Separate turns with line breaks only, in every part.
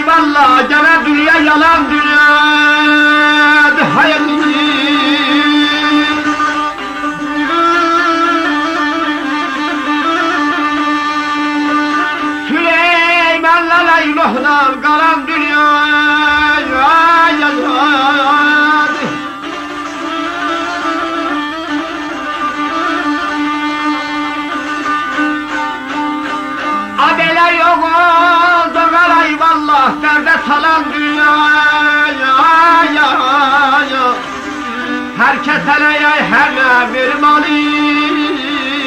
eyvallah gene dünya yalan dünyadır hayırlı. Süleyman'la Leyloh'dan kalan dünya yalan. Adele yok oldu eyvallah derde salan dünya herkes eleye hele bir malik.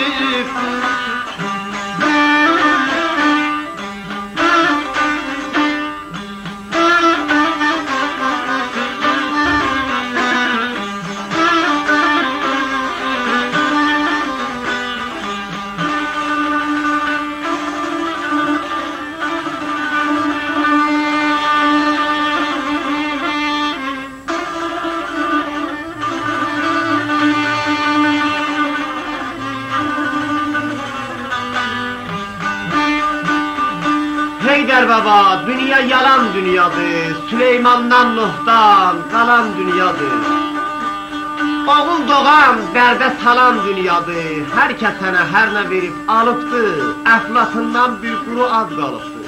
Heydər baba, dünya yalan dünyadır, Süleyman'dan Nuh'dan kalan dünyadır. Oğul doğan, dərdə salan dünyadır, hər kəsənə hər nə verib alıbdır, əflatından bir quru ad qalıbdır.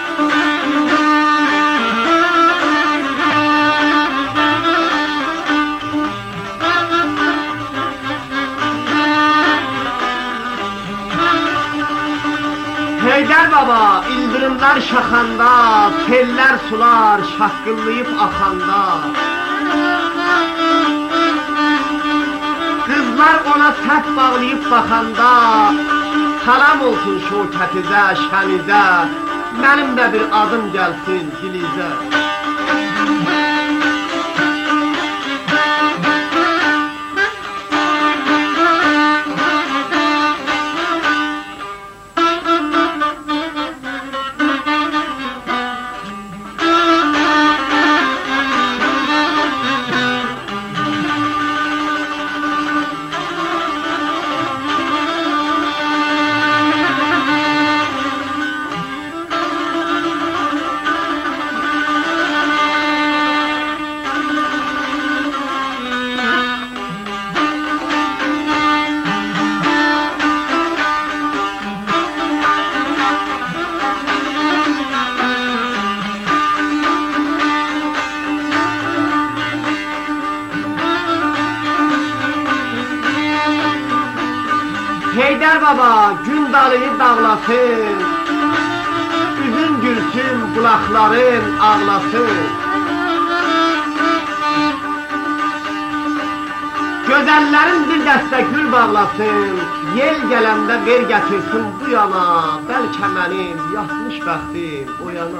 Heydər baba, ildırımlar şaxanda, sellər sular şaqqıllayıb axanda. Qızlar ona səhv bağlayıb baxanda, salam olsun şökətizə, şənizə, mənim də bir adım gəlsin dilizə. Heydər baba, gün dalını dağlasın, üzün gülsün, qulaqların ağlasın. Gözəllərin bir dəstə gül bağlasın, yel gələndə ver gətirsin bu yana, bəlkə mənim yatmış bəxtim o yana.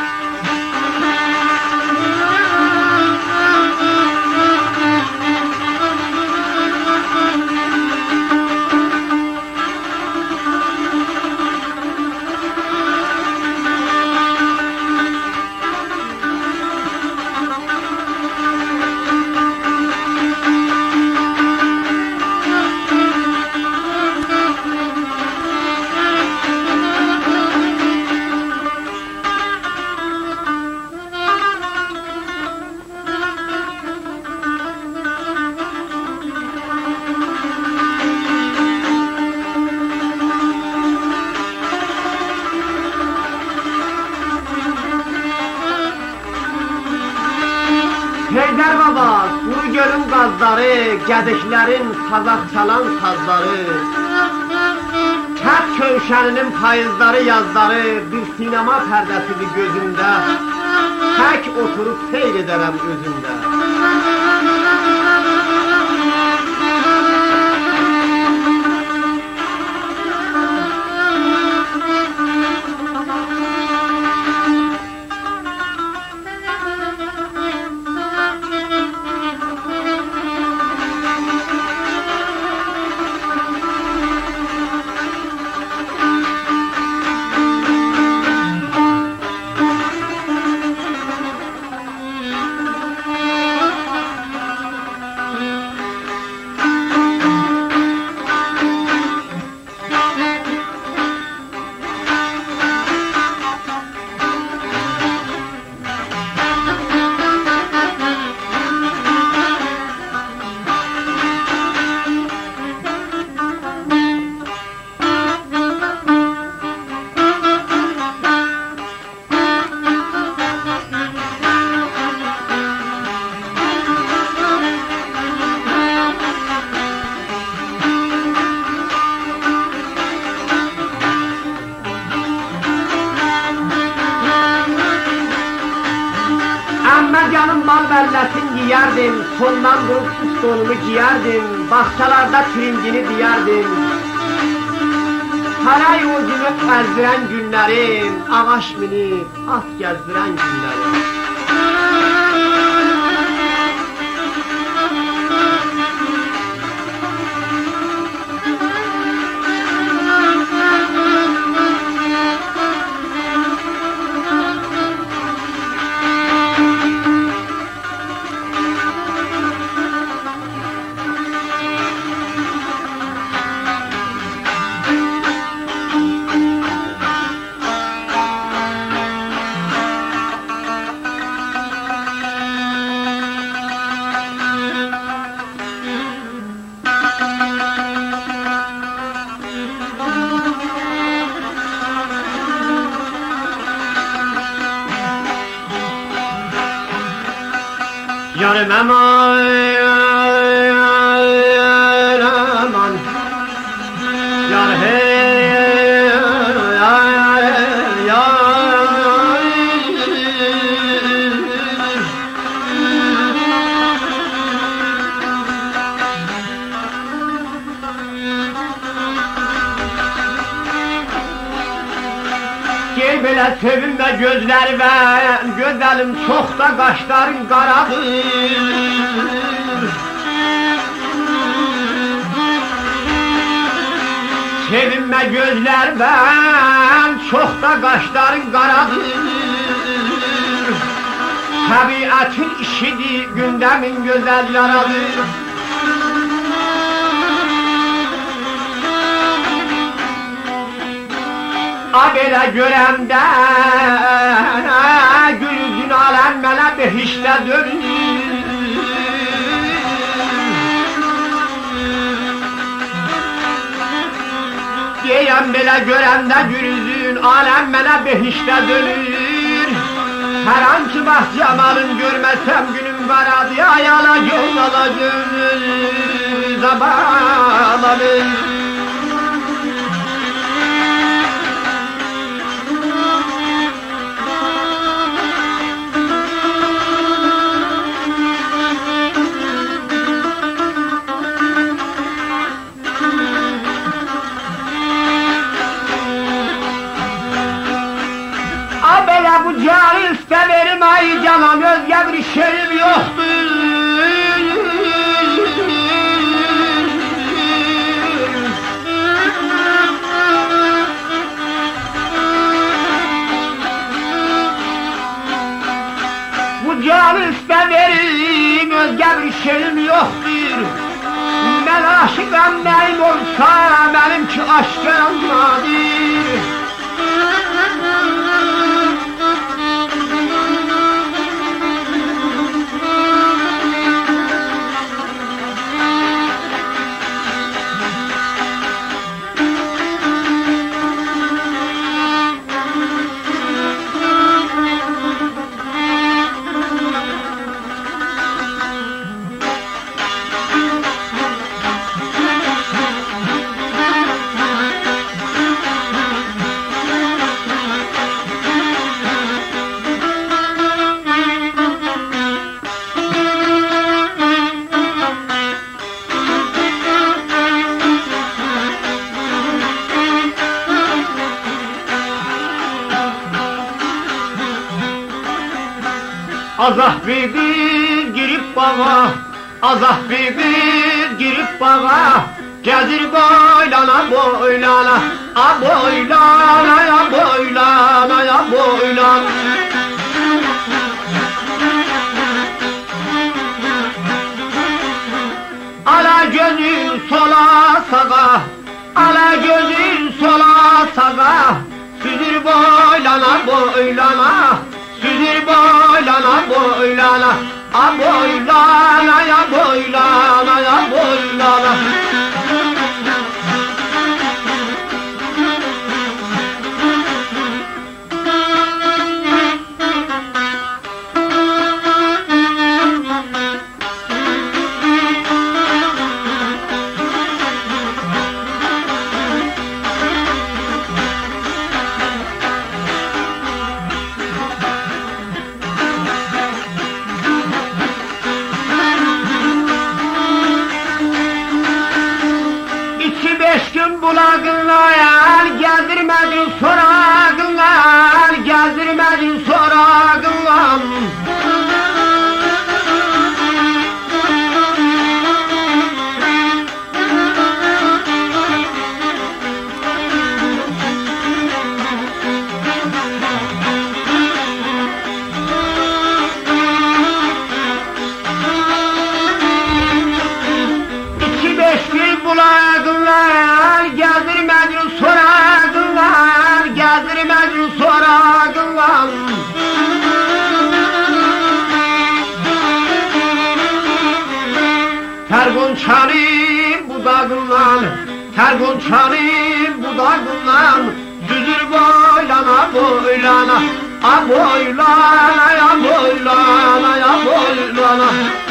Heydər baba, quru gölün qazları, gədiklərin sazaq çalan sazları, kət kövşəninin payızları yazları, bir sinema pərdəsidir gözümdə, tək oturub seyr edərəm özümdə. Babanın mal belletin giyerdim, sondan durup süs donumu giyerdim, bahçalarda trincini diyerdim. Saray ucunu ezdiren günlerim, ağaç minip at gezdiren günlerim. Yarım aman, aman, yar hey, yar. Gel belə sevinme gözlerime, gözlerim çok da kaşların karadır. Sevinme gözlerime, çok da kaşların karadır. Tabiatın işidir, gündemin güzel yaradır. Abele göremde gülüzün alem mele behişte dönür. Diyem bile göremde gülüzün alem mele behişte dönür. Her an ki bak cemalın görmesem günüm var adı ayala göz alacağım zamanı. Bu cahil severim ay canım, özge bir şeyim yoktur. Bu cahil severim, özge bir şeyim yoktur. Ben aşıkam neyim olsa, benimki aşkım nadir. Azah bir girip bağa, azah bir girip bağa, gezir boylana boylana, a boylana ya boylana ya boylana. Ala gözün sola sağa, ala gözün sola sağa, süzür boylana boylana. Süzür boylana boylana, a boylana ya boylana ya boylana. boylan, tergun çalıp budağından, düzür boylana boylana, a boylana ya boylana ya boylana.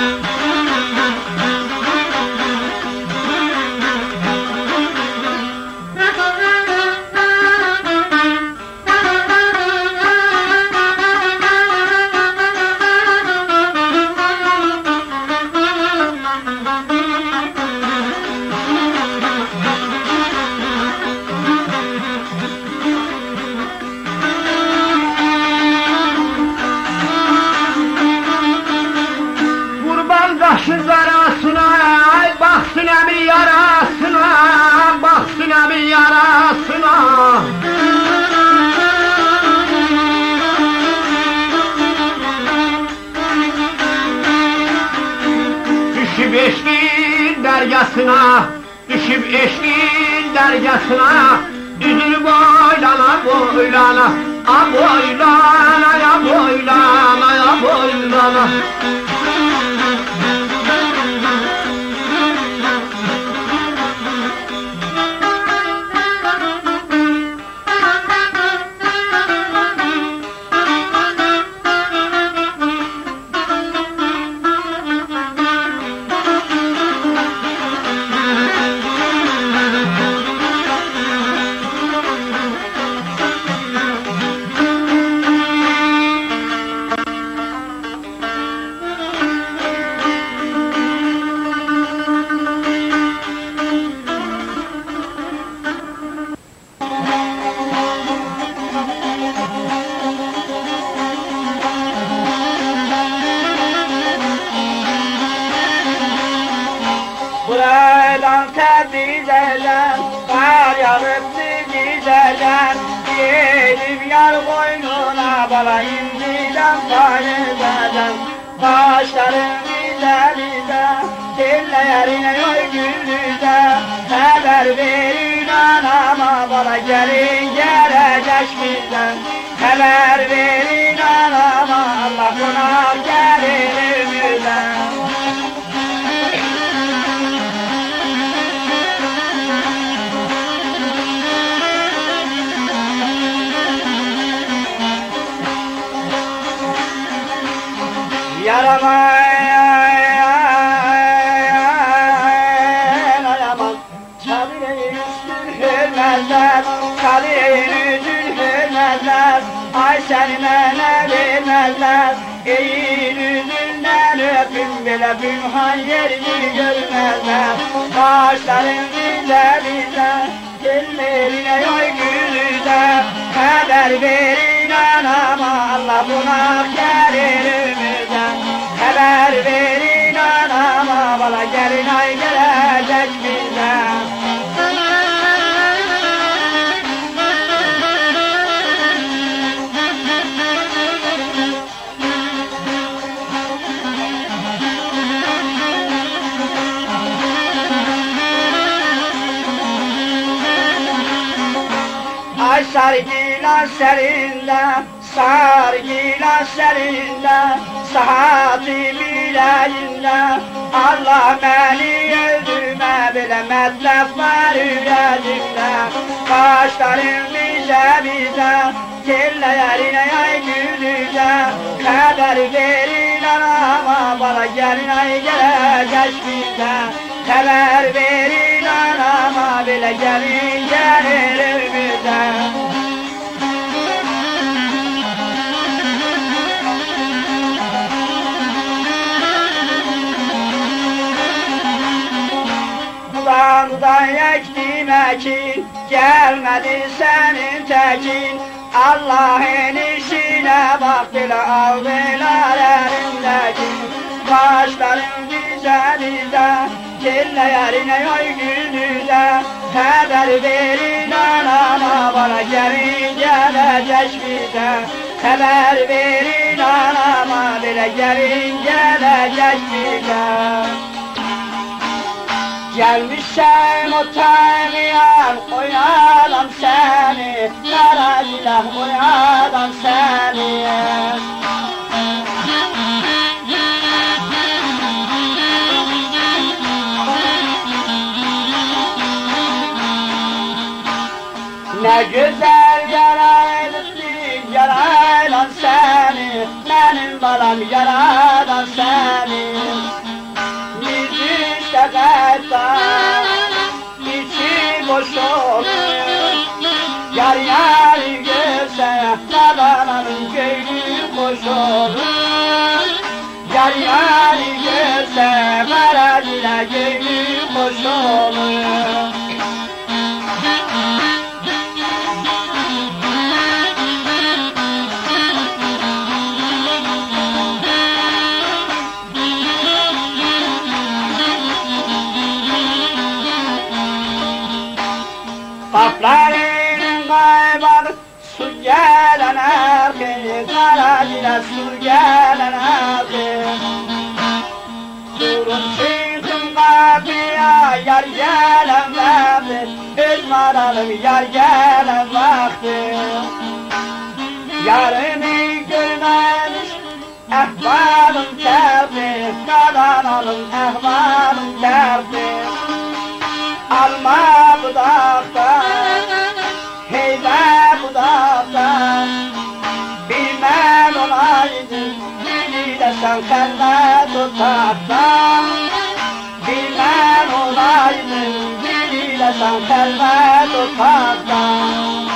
Başın zarasına, baksın emin yarasına, baksın emin yarasına. Düşüp eşkin deryasına, düşüp eşkin deryasına, üzül boylana boylana, a boylana ya boylana ya boylana.
Buradan Tebrize'den, kar yağıptı güzelden, yedim yar boynuna bala indiden Paris'den. Kaşların güzelinde, dillerine yoy güllüde, haber verin anama bala gelin gelecek bizden. Haber verin anama Allah konar gelir bizden. Yaramaz, Kabile'yi hürmezler, Kabile'yi hürmezler, ay seni bana vermezler, eğil yüzünden öpün bile bünhan yerini görmezler, kaşların bize bize, dillerine yoy gülüze, haber verin anama Allah buna gerilimize. Haber verin anama bala gelin ay gelecek bize. Ay sargılar serinde, sargılar serinde, saati bileğinde, Allah beni öldürme bile metlef var yüreğimde. Kaşların bize bize, kellerine ay gülüze, haber verin anama bana gelin ay gelecek bize. Haber verin anama bile gelin gelir bize. Dudağımdan ektim ekin, gelmedi senin tekin. Allah'ın işine bak bile aldılar elindeki. Kaşların bize bize, kellerine yoy gündüze. Haber verin anama bana gelin gelecek bize. Haber verin anama bile gelin gelecek bize. Gelmişsem o tanıyan oyalan seni, kara silah oyalan seni. Ne güzel yaraydın, yaradan seni, benim balam yaradan seni. Yüzü şakaytan, içi boş olur. Yar yar görse, nadananın gönlü hoş olur. Yar yar görse, karadile gönlü hoş olur. Kaplarının kaybadı, su gelen erkeği, karadile su gelen erkeği. Durun çıktım kapıya, yar gelen vakti, öz maralım yar gelen vakti. Yarını görmemiş, ehvalım terdi, kadanalım ehvalım terdi. Alma budaktan, heybe budaktan. Bilmem olaydın, diliyle sen kelle tutarsan. Bilmem olaydın, diliyle sen kelle tutarsan.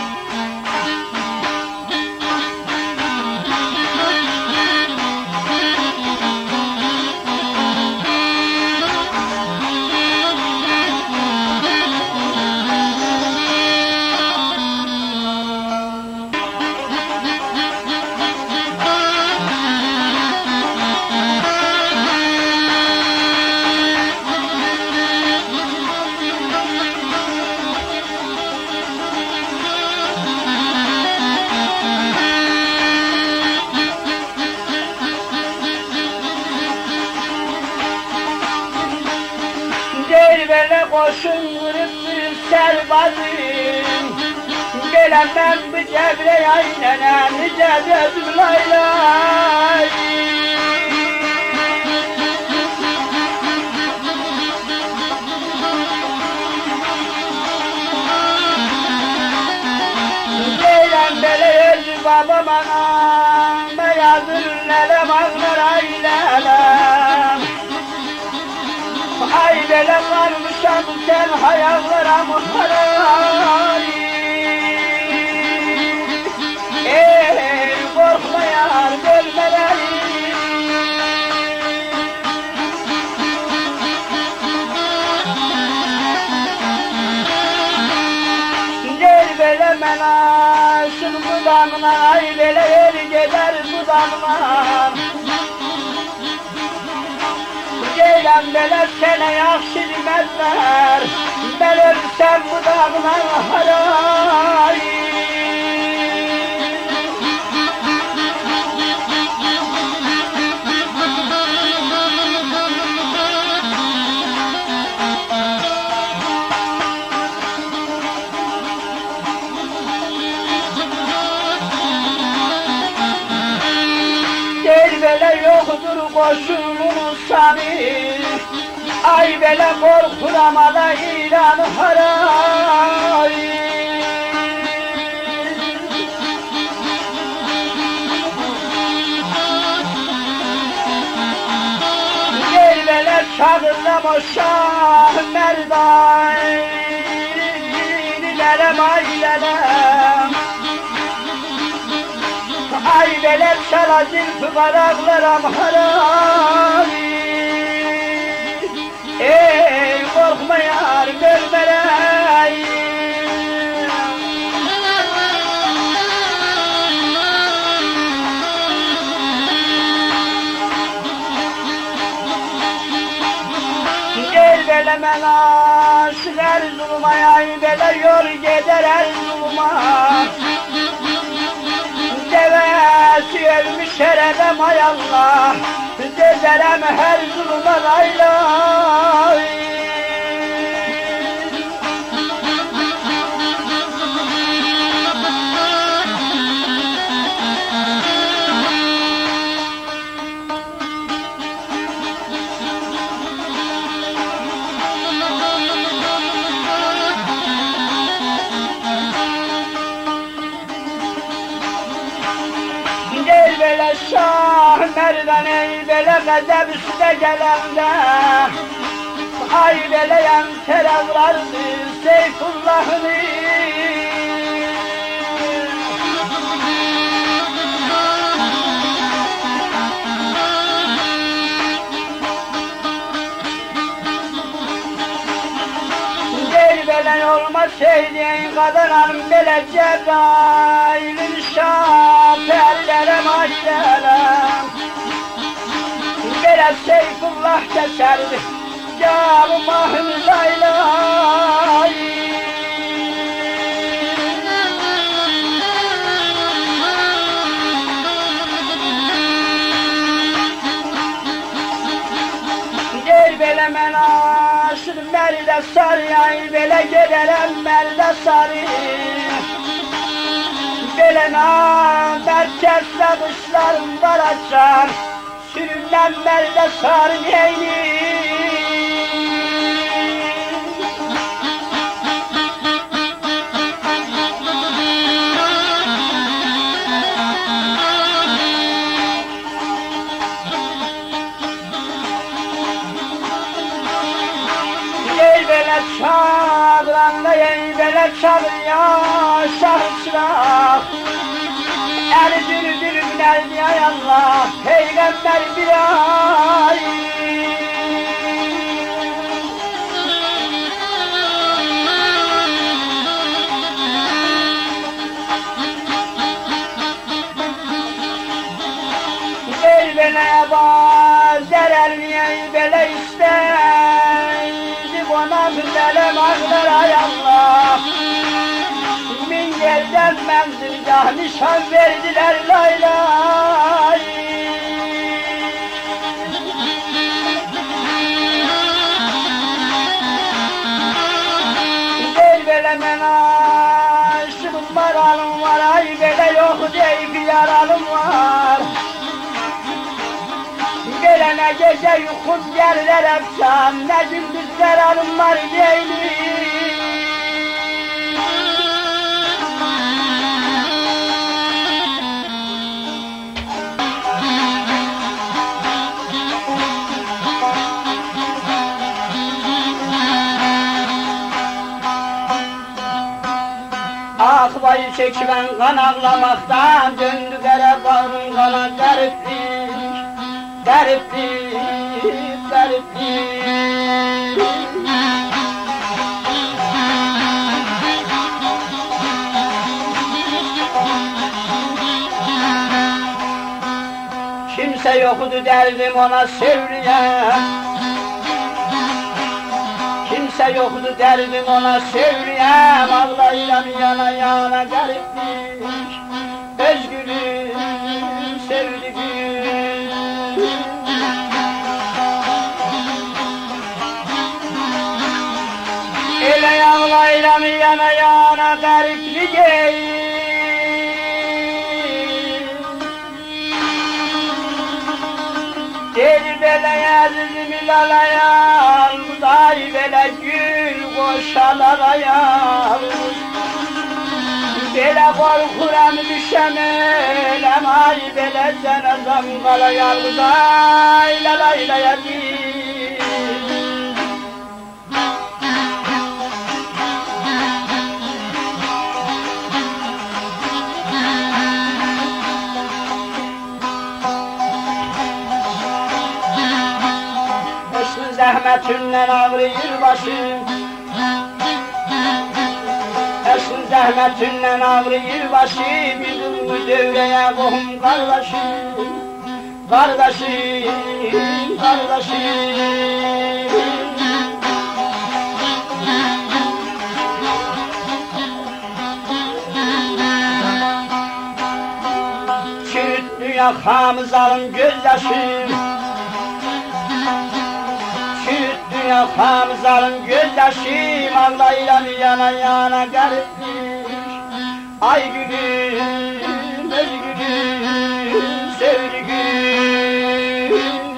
Böyle koşun vurup bir serbazım. Gelemem bir cebre aynene nice gözüm laylay. Gelem böyle öz babama beyazır lelem ağlar aylelem. Ay bele varmışam sen hayallara muhtaray. Ey korkma yar gölmeler. Gel bele menaşın budağına, ay bele yer gider budağına. Gelen bele sene yaxşı demezler, ben ölsem budağına haray. Gel bele yoktur koşulun sani. Ay bele korkulamada ilan haray. Gel bele çadırlam o şah merday. Dilelem aylelem. Ay bele çala zilfü baraklarım haray. Ey korkma yar görmeley. Gel bele menaşık Erzurum'a, ay bele yol gider Erzurum'a. Devesi ölmüş eredem ay Allah, dezelem her zuluma laylay. Şah Merdan ey belə qəzəb üstə gələndə ay beləyəm terəvlardır Seyfullah'ın Belə olmasaydı qadınlarım belə Cəbrailin şafərlərə maşərəm Belə Seyfullah kəsərdi canımın laylay Gel belə mən aşıq mərdə sarıyay belə gedərəm mərdə sarı Belə mərkəzdə qışlarım var açar Sürümdən mərdə sarı Çağıranda ey belə çağır ya şah çıraq Əli dürüm əldi ay Allah Peyğəmbər bir ay Ey belə əba zərərli ey belə istəydi Bana güzelim ağlar ay Allah Min yerden menzilgah nişan verdiler lay lay Gel böyle men aşığım var alım var ay böyle yok deyip yaralım var Gelene gece yukum yerler akşam ne gündüzler alımlar geyli Akbayı çekilen kan ağlamaktan döndü dere bağrın kana gariplik Gariplik, gariplik Kimse yoktu derdim ona söyleyen Kimse yoktu derdim ona söyleyen Ağlayla yana yana gariplik Özgürüm, sevdiğim Ele yağlayla yana yana gariplik Deli belə əzizimi lalayal Day belə gül qoşalarayal Belə qorxuram düşəm eləm Ay belə cənazam qalayal Day lalaylaya deyil Zəhmətindən ağrıyır başım Əşin zəhmətindən ağrıyır başım Yıdılmı dövrəyə qohum qardaşım Qardaşım, qardaşım Çürüttü yaxamı zalım gözyaşım Yakam zalım gözyaşım Ağlayla yana yana gariplik Ay gülüm, özgürüm, sevdiğim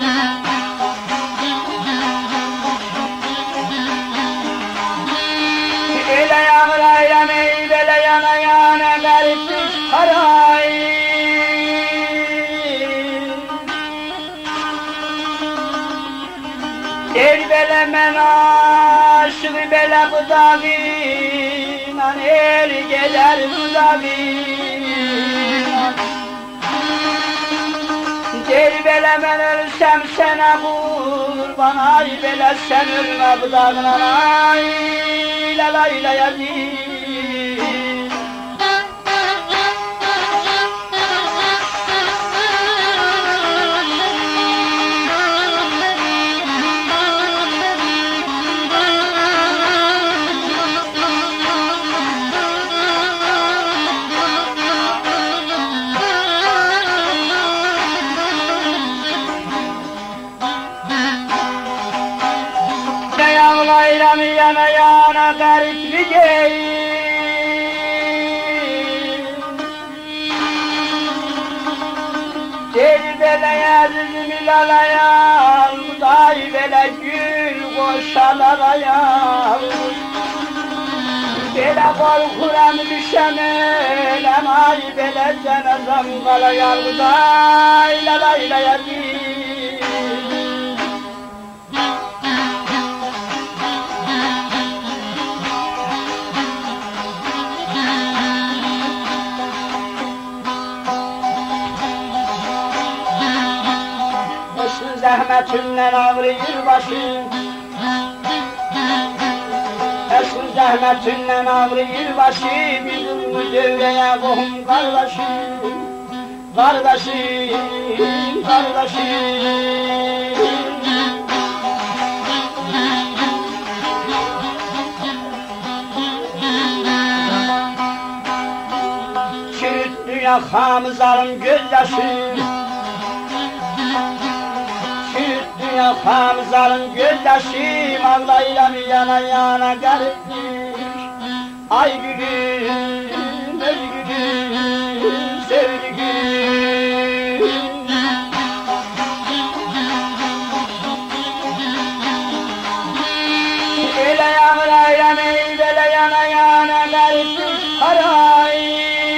Ele yağlayla meydele yana yana gariplik haray ben aşık bele budağıyla el gelir budağıyla Gel bele ben ölsem sana kurban ay bele sen ölme budağına ay la la la yazir Yana yana garip bir Gel beleye dizimi lalayan Day bele gül koşalaraya Bele korkuram düşem elem Ay bele cenazam kalayan Day lalayla Zahmetinden ağrıyor başım Esin zahmetinden ağrıyor başım Bizim devreye kohum kardeşim Kardeşim, kardeşim Çürüttü yakamı zarım gözyaşım Yakam zarın gözyaşım ağlayla mı yana yana garipmiş Ay gülüm, öz gülüm, sevgim Ele yağlayla meydele yana yana garipmiş haray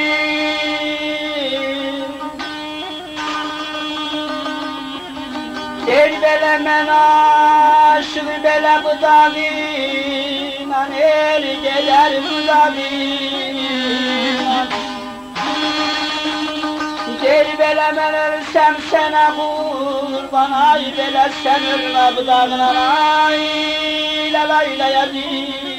El bele men aşık bele budağıyla el gelir budağıyla Gel bele men ölsem sana kurban ay bele sen ölme budağına ay la la la yazir